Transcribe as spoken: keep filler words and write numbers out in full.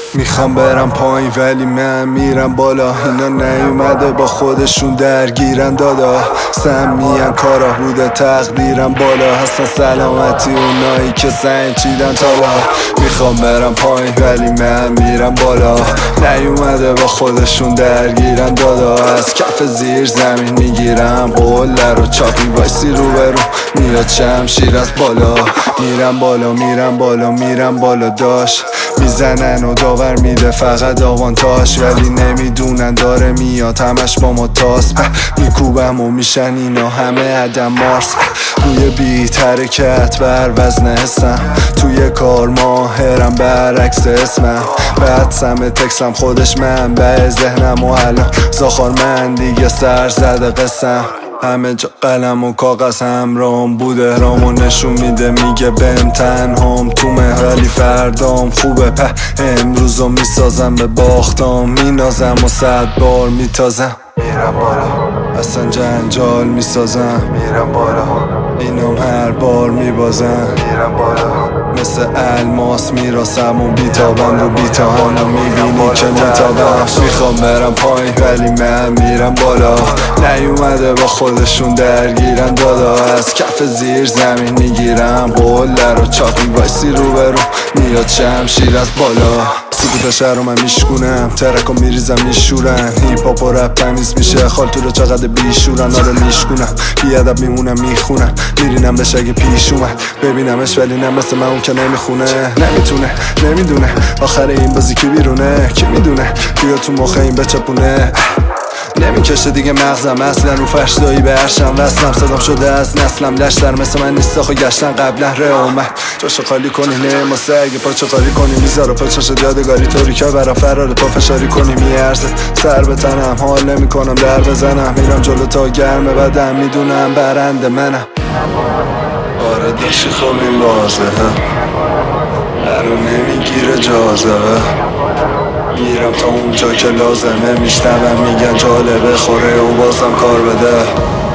میخوام برم پایین ولی من میرم بالا. اینا نیومده با خودشون درگیرن دادا، سمیان کارا بوده تقدیرم بالا. هستن سلامتی اونایی که سنگ چیدن تالا. میخوام برم پایین ولی من میرم بالا، نیومده با خودشون درگیرن دادا. از کف زیر زمین میگیرم قله رو، چاپی وایسی رو برو میاد شمشیر از بالا. میرم بالا میرم بالا میرم بالا داش، میزنن و داور میده فقط آوانتاژ، ولی نمیدونن داره میاد همش با ما تاس. میکوبم و میشن اینا همه عدم مارس. روی بیت حرکت بر وزن حسم، توی کار ماهرم برعکس اسمم. بعد سم تکسم خودش منبع ذهنم و الان زاخار من دیگه سر زده قسم. همه جا قلم و کاغذ همراهم بوده، رامو نشون میده میگه بهم تنهام تومه، ولی فردام خوبه. په امروزو میسازم به باختام، مینازم و صد بار میتازم. میرم بالا اصلا جنجال میسازم، میرم بالا اینام هر بار میبازم. میرم بالا مثل الماس میراسم و بیتابم رو بیتابم و میبینی که میتابم. میخوام برم پایین ولی من میرم بالا، نیومده با خودشون درگیرن دادا. از کف زیر زمین میگیرم قله رو، چاقی وایسی رو برو میاد شمشیر از بالا. سکوت شهر رو من میشکونم، ترکو میریزم میشورن. هیپ هاپ و رپ تمیز میشه، خالتو رو چقدر بیشورن. آره میشکونم بیادب میمونم میخونم، میرینم بهش اگه پیش اومد ببینمش، ولی نه مثل من اون که نمیخونه. نمیتونه نمیدونه آخر این بازی کی بیرونه، کی میدونه بیا تو مخ این بچپونه. نمیکشه دیگه مغزم اصلا، رو فرشدایی به عرشم وصلم. صدام شده از نسلم، لشتر مثل من نیست آخو گشتن قبلا ره اومد. جاشو خالی کنی نماسه اگه پاچه خالی کنی، میذاره پاچش یادگاری طوری که برام فرار پا فشاری کنی. میارزه سر به تنم، حال نمی کنم در بزنم. میرم جلو تا گرمه بدم، میدونم برنده منم. آره داشتی خب این واضحه، هرو نمیگیره جاذبه. میرم تا اونجا که لازمه، میشنوم میگن جالبه خوره و بازم کار بده.